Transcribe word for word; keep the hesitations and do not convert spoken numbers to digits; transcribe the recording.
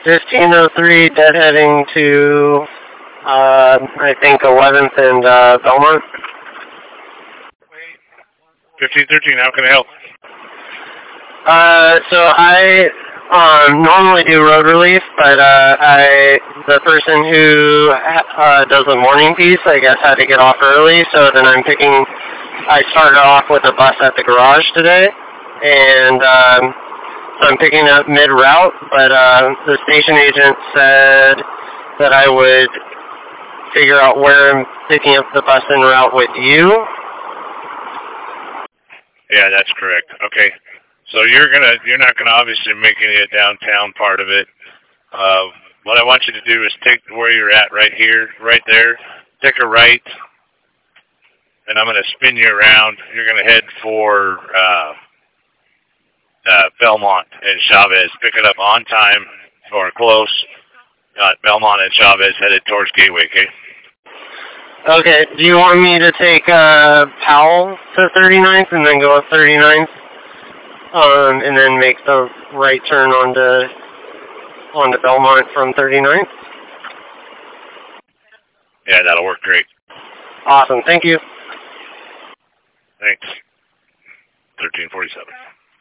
fifteen oh three, deadheading to, uh, I think eleventh and uh, Belmont. fifteen thirteen, how can I help? Uh, so I um, normally do road relief, but uh, I the person who uh, does the morning piece, I guess, had to get off early, so then I'm picking. I started off with a bus at the garage today, and um, so I'm picking up mid-route, but uh, the station agent said that I would figure out where I'm picking up the bus en route with you. Yeah, that's correct. Okay. So you're gonna, you're not gonna obviously make any of the downtown part of it. Uh, what I want you to do is take where you're at right here, right there, take a right, and I'm gonna spin you around. You're gonna head for uh, uh, Belmont and Chavez. Pick it up on time or close. Uh, Belmont and Chavez headed towards Gateway. Okay. Okay. Do you want me to take uh, Powell to thirty-ninth and then go up thirty-ninth? Um, and then make the right turn onto onto Belmont from thirty-ninth? Yeah, that'll work great. Awesome. Thank you. Thanks. thirteen forty-seven.